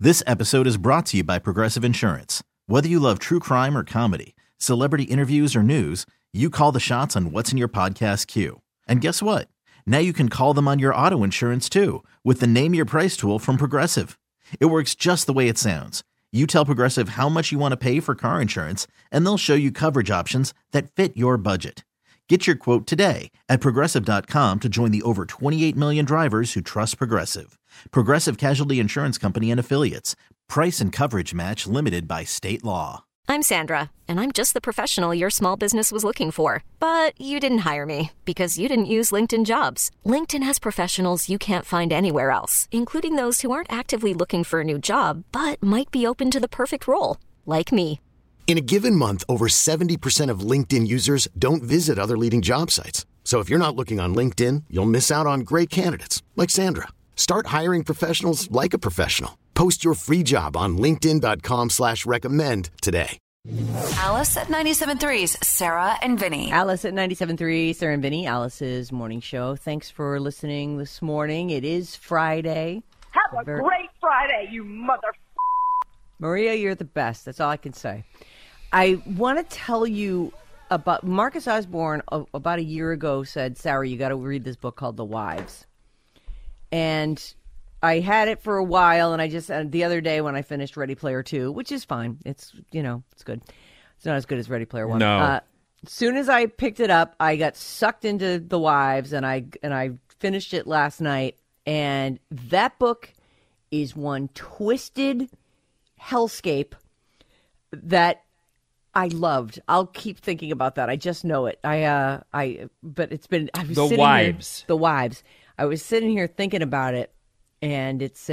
This episode is brought to you by Progressive Insurance. Whether you love true crime or comedy, celebrity interviews or news, you call the shots on what's in your podcast queue. And guess what? Now you can call them on your auto insurance too with the Name Your Price tool from Progressive. It works just the way it sounds. You tell Progressive how much you want to pay for car insurance, and they'll show you coverage options that fit your budget. Get your quote today at Progressive.com to join the over 28 million drivers who trust Progressive. Progressive Casualty Insurance Company and Affiliates. Price and coverage match limited by state law. I'm Sandra, and I'm just the professional your small business was looking for. But you didn't hire me because you didn't use LinkedIn Jobs. LinkedIn has professionals you can't find anywhere else, including those who aren't actively looking for a new job, but might be open to the perfect role, like me. In a given month, over 70% of LinkedIn users don't visit other leading job sites. So if you're not looking on LinkedIn, you'll miss out on great candidates like Sandra. Start hiring professionals like a professional. Post your free job on linkedin.com/recommend today. Alice at 97.3's Sarah and Vinny. Alice at 97.3, Sarah and Vinny, Alice's morning show. Thanks for listening this morning. It is Friday. Have a great Friday, you mother... Maria, you're the best. That's all I can say. I want to tell you about Marcus Osborne about a year ago said, Sarah, you got to read this book called The Wives. And I had it for a while, and I just, the other day when I finished Ready Player 2, which is fine. It's, it's good. It's not as good as Ready Player 1. No. As soon as I picked it up, I got sucked into The Wives, and I finished it last night. And that book is one twisted hellscape that I loved. I'll keep thinking about that. I just know it. But it's been, I was The Wives. Here, The Wives. I was sitting here thinking about it, and it's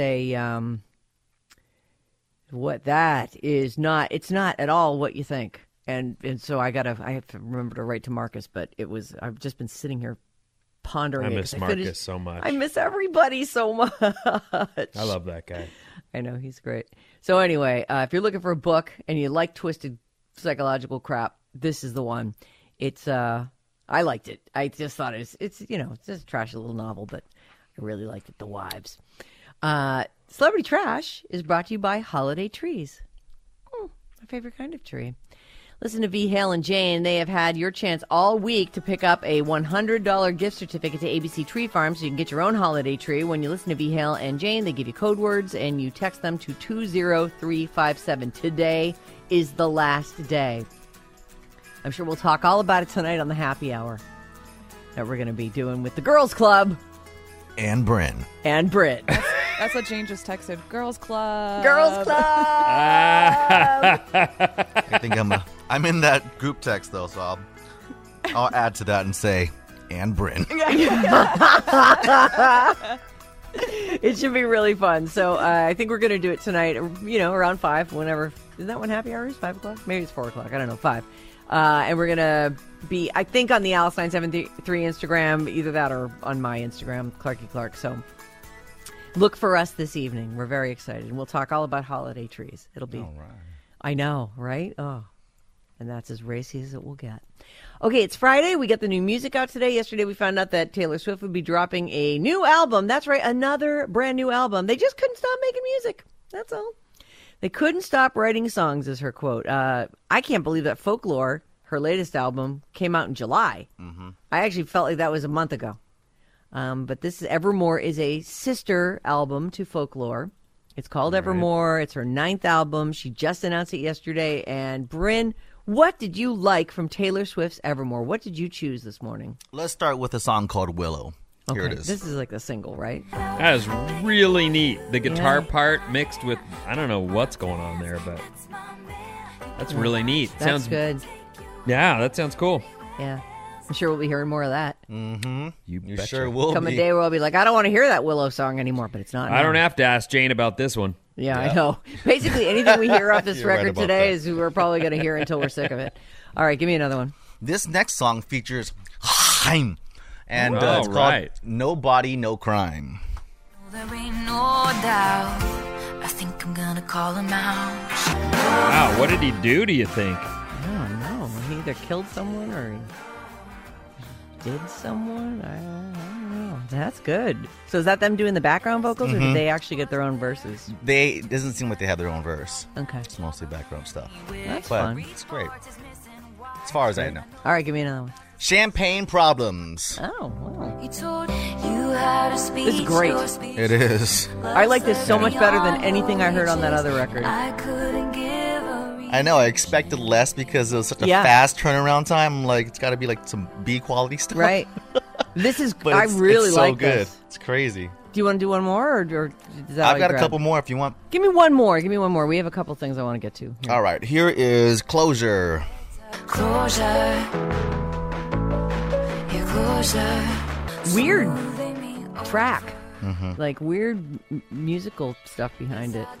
what that is not, it's not at all what you think. And so I have to remember to write to Marcus, but I've just been sitting here pondering I it. miss Marcus so much. I miss everybody so much. I love that guy. I know, he's great. So anyway, if you're looking for a book and you like twisted psychological crap, this is the one. It's, I liked it. I just thought it's just a trashy little novel, but I really liked it. The Wives. Celebrity Trash is brought to you by Holiday Trees. My favorite kind of tree. Listen to V. Hale and Jane. They have had your chance all week to pick up a $100 gift certificate to ABC Tree Farm so you can get your own holiday tree. When you listen to V. Hale and Jane, they give you code words and you text them to 20357. Today is the last day. I'm sure we'll talk all about it tonight on the happy hour that we're going to be doing with the Girls Club. And Bryn. And Britt. That's what Jane just texted. Girls Club. Girls Club. I think I'm in that group text though, so I'll add to that and say, and Bryn. It should be really fun. So I think we're going to do it tonight, around 5, whenever. Is that when happy hour is? 5 o'clock? Maybe it's 4 o'clock. I don't know, 5. And we're going to be, I think, on the Alice 973 Instagram, either that or on my Instagram, Clarky Clark. So look for us this evening. We're very excited. And we'll talk all about holiday trees. It'll be, all right. I know, right? Oh, and that's as racy as it will get. Okay, it's Friday. We got the new music out today. Yesterday we found out that Taylor Swift would be dropping a new album. That's right, another brand new album. They just couldn't stop making music. That's all. They couldn't stop writing songs, is her quote. I can't believe that Folklore, her latest album, came out in July. Mm-hmm. I actually felt like that was a month ago. But this is Evermore is a sister album to Folklore. It's called Evermore. It's her 9th album. She just announced it yesterday. And Bryn, what did you like from Taylor Swift's Evermore? What did you choose this morning? Let's start with a song called Willow. Okay, here it is. This is like a single, right? That is really neat. The guitar part mixed with, I don't know what's going on there, but that's really neat. That's good. Yeah, that sounds cool. Yeah. I'm sure we'll be hearing more of that. Mm-hmm. You sure will. Come a day where I'll be like, I don't want to hear that Willow song anymore, but it's not. I don't have to ask Jane about this one. Yeah, I know. Basically, anything we hear off this record today is we're probably going to hear until we're sick of it. All right, give me another one. This next song features Haim, and it's called No Body, No Crime. There ain't no doubt. I think I'm gonna call him out. Wow, what did he do, do you think? I don't know. He either killed someone or he did someone. I don't know. that's good. So is that them doing the background vocals, or did they actually get their own verses? It doesn't seem like they have their own verse. Okay. It's mostly background stuff. That's but fun. It's great. As far as I know. All right, give me another one. Champagne Problems. Oh, wow. This is great. It is. I like this so much better than anything I heard on that other record. I know. I expected less because it was such a fast turnaround time. I'm like, it's got to be like some B quality stuff. Right. This is, But I really it's like so good. this. It's crazy. Do you want to do one more, or is that all I've you got a grabbed? couple more if you want. Give me one more. We have a couple things I want to get to. Here. All right. Here is Closure. Closure. Yeah, closure. Weird track. Like weird musical stuff behind it.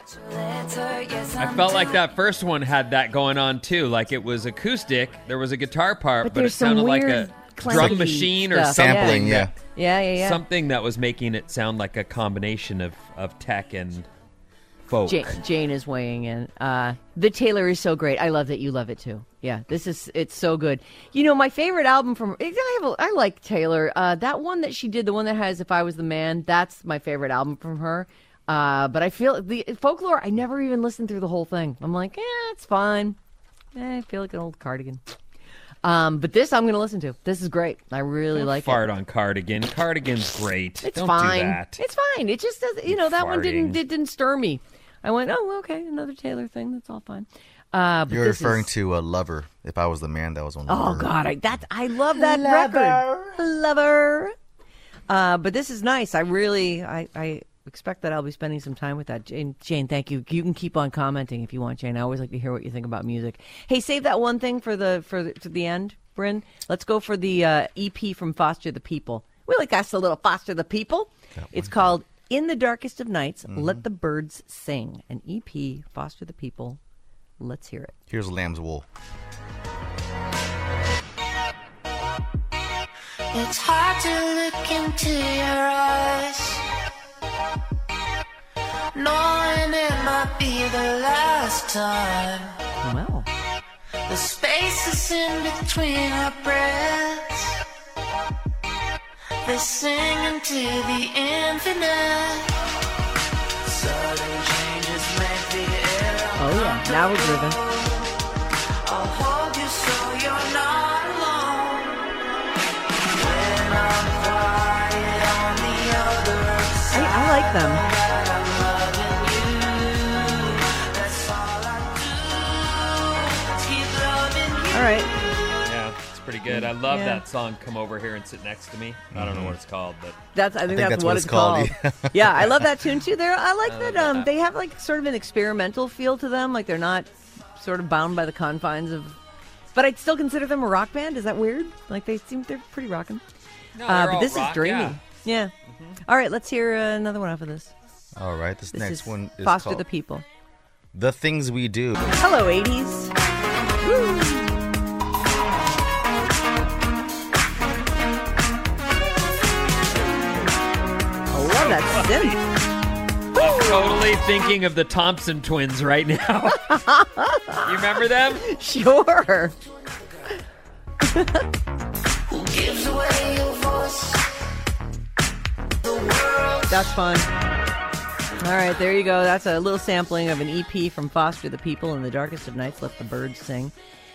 I felt like that first one had that going on too. Like it was acoustic. There was a guitar part, But but it there's some sounded like weird a clanky drum machine or stuff. something. Sampling, yeah. Yeah. Something that was making it sound like a combination of tech and folk. Jane is weighing in. The Taylor is so great. I love that you love it too. Yeah, it's so good. You know, my favorite album from I like Taylor. That one that she did, the one that has "If I Was the Man," that's my favorite album from her. But I feel the Folklore. I never even listened through the whole thing. I'm like, it's fine. I feel like an old Cardigan. But this I'm going to listen to. This is great. I really like Fart it. on Cardigan. Cardigan's great. It's Don't fine. do that. It's fine. It just does. You know, that one Farting. didn't stir me. I went, oh, okay, another Taylor thing. That's all fine. But You're this referring is, to Lover. If I Was the Man, that was on Oh Lover. God, I love that record. Lover. But this is nice. I expect that I'll be spending some time with that. Jane, thank you. You can keep on commenting if you want, Jane. I always like to hear what you think about music. Hey, save that one thing for the end, Bryn. Let's go for the EP from Foster the People. We like us a little Foster the People. It's called In the Darkest of Nights, Let the Birds Sing. An EP, Foster the People. Let's hear it. Here's Lamb's Wool. It's hard to look into your eyes, knowing it might be the last time. Well, The spaces in between our breaths, they sing into the infinite. Sudden changes make the air. oh yeah, now we're grooving. I'll hold you so you're not alone. When I'm quiet on the other side, I like them. I'm loving you. That's all I do. Keep loving you. All right. Yeah, it's pretty good. I love Yeah. that song, Come Over Here and Sit Next to Me. I don't know what it's called, but I think that's what it's called. Yeah, I love that tune too. I like that they have like sort of an experimental feel to them. Like they're not sort of bound by the confines of. But I'd still consider them a rock band. Is that weird? Like they're pretty rocking. no, they're But all this rock, is dreamy. yeah. Yeah. All right, let's hear another one off of this. All right, this This next is one is Foster called the People. The Things We Do. Hello, 80s. Woo. I love that synth. I'm totally thinking of the Thompson twins right now. You remember them? Sure. Gives away your voice. The world. That's fun. All right, there you go. That's a little sampling of an EP from Foster the People. In the Darkest of Nights, Let the Birds Sing.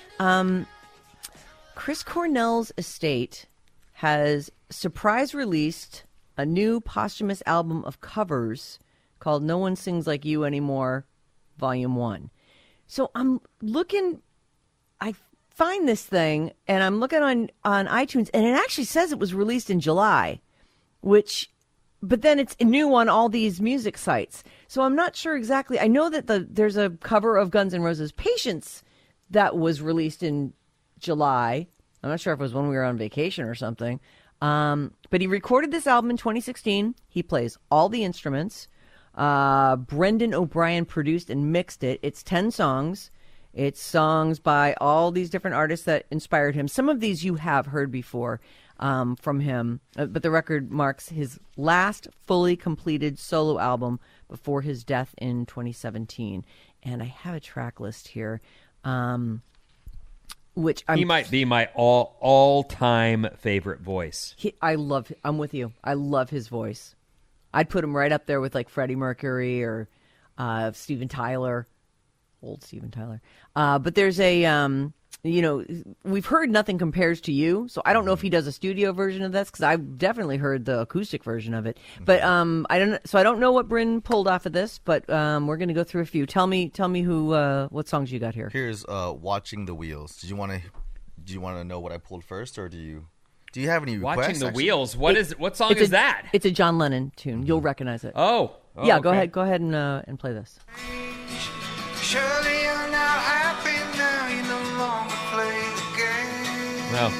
Chris Cornell's estate has surprise released a new posthumous album of covers called No One Sings Like You Anymore, Volume 1. So I'm looking, I find this thing, and I'm looking on iTunes, and it actually says it was released in July, but then it's new on all these music sites. So I'm not sure exactly. I know that there's a cover of Guns N' Roses' Patience that was released in July. I'm not sure if it was when we were on vacation or something. But he recorded this album in 2016. He plays all the instruments. Brendan O'Brien produced and mixed it. It's 10 songs. It's songs by all these different artists that inspired him. Some of these you have heard before from him. But the record marks his last fully completed solo album before his death in 2017. And I have a track list here. which he might be my all-time favorite voice. I'm with you. I love his voice. I'd put him right up there with like Freddie Mercury or Steven Tyler, old Steven Tyler. But there's we've heard Nothing Compares to You, so I don't know if he does a studio version of this because I've definitely heard the acoustic version of it. But I don't know what Bryn pulled off of this, but we're going to go through a few. Tell me what songs you got here. Here's Watching the Wheels. Do you want to know what I pulled first, or do you have any requests? Watching the Wheels. What song is that? It's a John Lennon tune. You'll recognize it. Oh yeah. Okay. Go ahead and play this. Surely you're now happy now, you no longer play the game. No.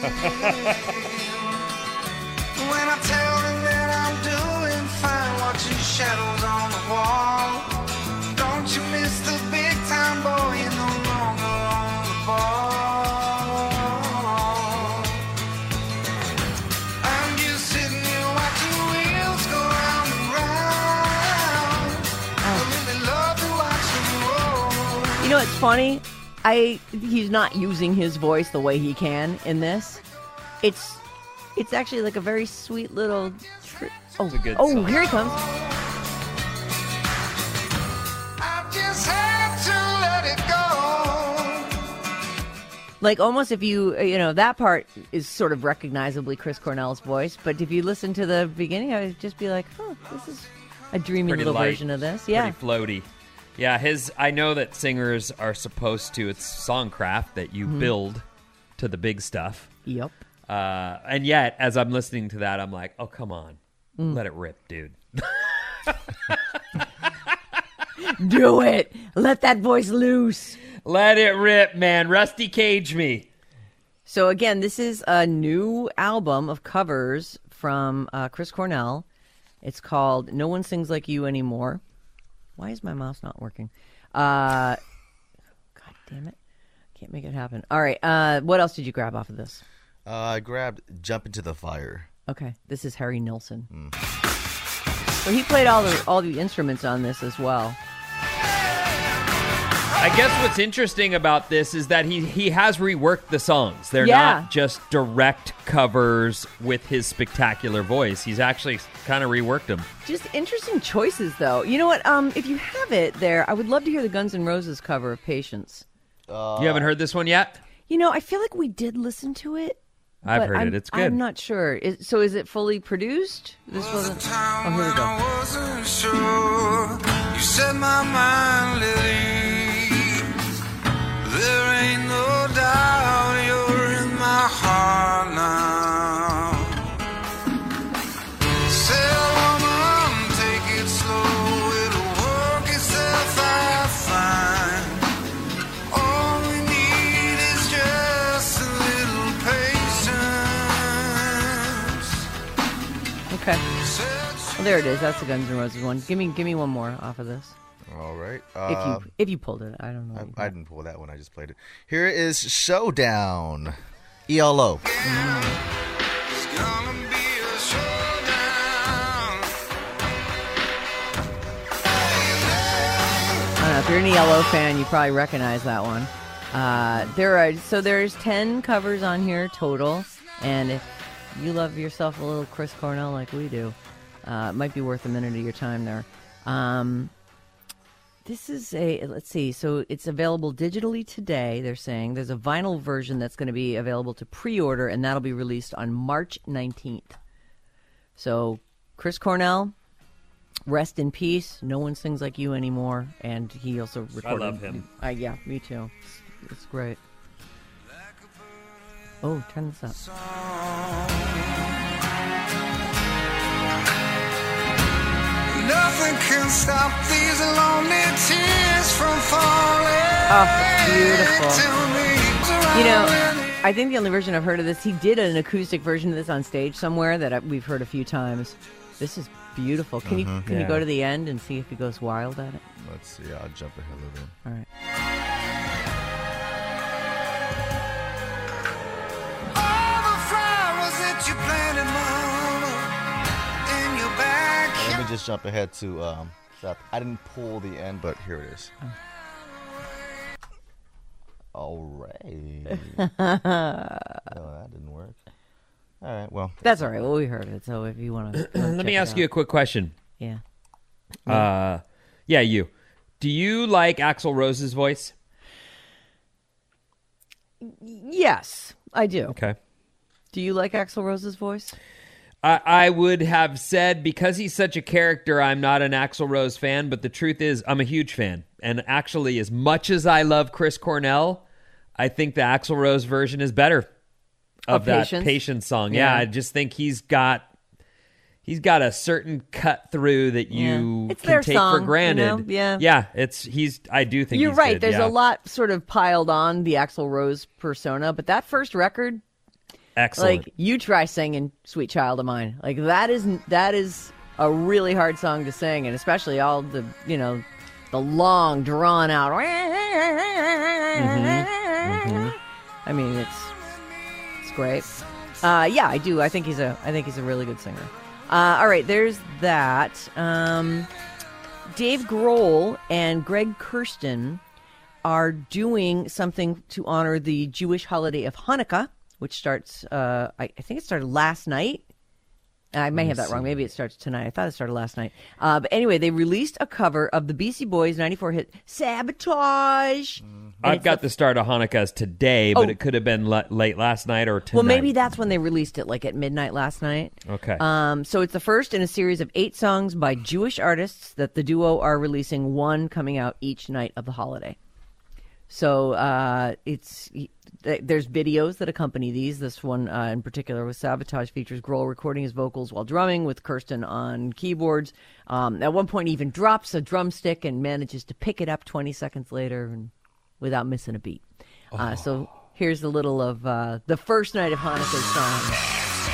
When I tell them that I'm doing fine, watching shadows on the wall. Don't you miss the big time, boy, you're no longer on the ball. I'm just sitting here watching wheels go round and round. I really love to watch them roll. You know, it's funny. He's not using his voice the way he can in this. It's actually like a very sweet little. It's a good song. Here he comes. I just had to let it go. Like almost if you that part is sort of recognizably Chris Cornell's voice, but if you listen to the beginning, I would just be like, this is a dreamy Pretty little light, version of this. Yeah. Pretty floaty. Yeah, I know that singers are supposed to, it's songcraft that you build to the big stuff. Yep. And yet, as I'm listening to that, I'm like, oh, come on. Let it rip, dude. Do it. Let that voice loose. Let it rip, man. Rusty Cage me. So again, this is a new album of covers from Chris Cornell. It's called No One Sings Like You Anymore. Why is my mouse not working? God damn it. Can't make it happen. All right. What else did you grab off of this? I grabbed Jump Into the Fire. Okay. This is Harry Nilsson. So he played all the instruments on this as well. I guess what's interesting about this is that he has reworked the songs. They're Yeah. not just direct covers with his spectacular voice. He's actually kind of reworked them. Just interesting choices, though. You know what? If you have it there, I would love to hear the Guns N' Roses cover of Patience. You haven't heard this one yet? You know, I feel like we did listen to it. I've but heard it. It's good. I'm not sure. So is it fully produced? This wasn't. Oh, here we go. I wasn't sure. You set my mind at ease. There ain't no doubt you're in my heart now. Sail woman, take it slow. It'll work itself out fine. All we need is just a little patience. Okay. Well, there it is. That's the Guns N' Roses one. Give me one more off of this. All right. If you pulled it, I don't know. I didn't pull that one. I just played it. Here is Showdown. ELO. It's gonna be a showdown. I don't know. If you're an ELO fan, you probably recognize that one. There's 10 covers on here total, and if you love yourself a little Chris Cornell like we do, it might be worth a minute of your time there. This is let's see, so it's available digitally today, they're saying. There's a vinyl version that's going to be available to pre-order, and that'll be released on March 19th. So, Chris Cornell, rest in peace. No one sings like you anymore. And he also recorded. I love him. Yeah, me too. It's great. Oh, turn this up. Nothing can stop these lonely tears from falling. Oh, beautiful. To me. You know, I think the only version I've heard of this, he did an acoustic version of this on stage somewhere that we've heard a few times. This is beautiful. Can you go to the end and see if he goes wild at it? Let's see. I'll jump ahead a little bit. All right. All the flowers that you planted, Mama, in your backyard. Let me just jump ahead to I didn't pull the end, but here it is. All right. No, that didn't work. All right, well. That's all right. Well, we heard it, so if you want to... Let me ask you a quick question. Yeah. Yeah, you. Do you like Axl Rose's voice? Yes, I do. Okay. Do you like Axl Rose's voice? I would have said, because he's such a character, I'm not an Axl Rose fan, but the truth is I'm a huge fan. And actually, as much as I love Chris Cornell, I think the Axl Rose version is better of that Patience song. Yeah, I just think he's got a certain cut through that you can take for granted. You know? Yeah, I do think you're he's right. good, There's a lot sort of piled on the Axl Rose persona, but that first record, excellent. Like, you try singing "Sweet Child of Mine." Like, that is a really hard song to sing, and especially all the the long drawn out. I mean, it's great. Yeah, I do. I think he's a really good singer. All right, there's that. Dave Grohl and Greg Kurstin are doing something to honor the Jewish holiday of Hanukkah, which starts, I think it started last night. I may have that wrong. Maybe it starts tonight. I thought it started last night. But anyway, they released a cover of the Beastie Boys' 94 hit Sabotage. I've got the start of Hanukkah's today, but it could have been late last night or tonight. Well, maybe that's when they released it, like at midnight last night. Okay. So it's the first in a series of 8 songs by Jewish artists that the duo are releasing, one coming out each night of the holiday. So there's videos that accompany these. This one in particular with Sabotage features Grohl recording his vocals while drumming with Kurstin on keyboards. At one point, he even drops a drumstick and manages to pick it up 20 seconds later and without missing a beat. So here's a little of the first night of Hanukkah's song.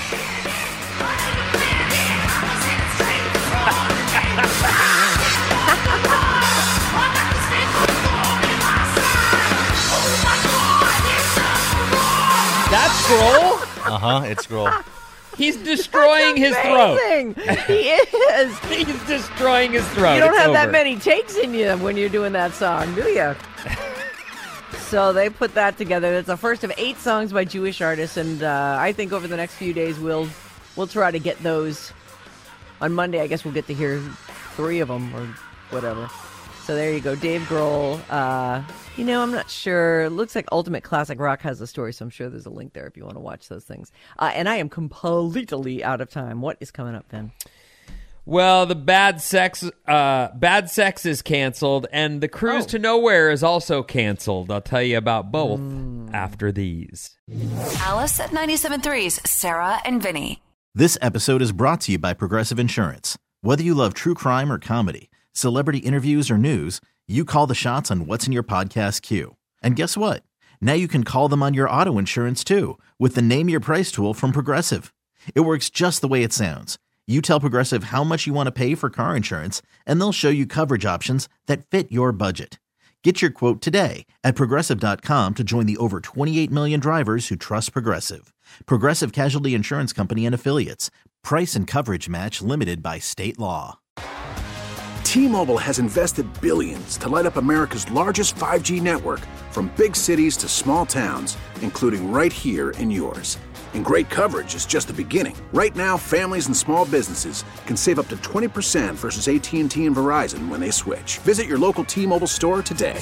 That's Grohl? It's Grohl. He's destroying his throat. He is. He's destroying his throat. You don't have that many takes in you when you're doing that song, do you? So they put that together. It's the first of 8 songs by Jewish artists, and I think over the next few days we'll try to get those. On Monday, I guess we'll get to hear 3 of them or whatever. So there you go, Dave Grohl. I'm not sure. It looks like Ultimate Classic Rock has a story, so I'm sure there's a link there if you want to watch those things. And I am completely out of time. What is coming up, Ben? Well, the Bad Sex is canceled, and the Cruise to Nowhere is also canceled. I'll tell you about both after these. Alice at 97.3's Sarah and Vinny. This episode is brought to you by Progressive Insurance. Whether you love true crime or comedy, celebrity interviews or news, you call the shots on what's in your podcast queue. And guess what? Now you can call them on your auto insurance too with the Name Your Price tool from Progressive. It works just the way it sounds. You tell Progressive how much you want to pay for car insurance, and they'll show you coverage options that fit your budget. Get your quote today at Progressive.com to join the over 28 million drivers who trust Progressive. Progressive Casualty Insurance Company and Affiliates. Price and coverage match limited by state law. T-Mobile has invested billions to light up America's largest 5G network, from big cities to small towns, including right here in yours. And great coverage is just the beginning. Right now, families and small businesses can save up to 20% versus AT&T and Verizon when they switch. Visit your local T-Mobile store today.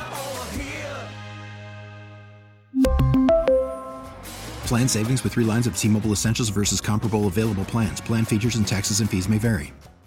Plan savings with 3 lines of T-Mobile Essentials versus comparable available plans. Plan features and taxes and fees may vary.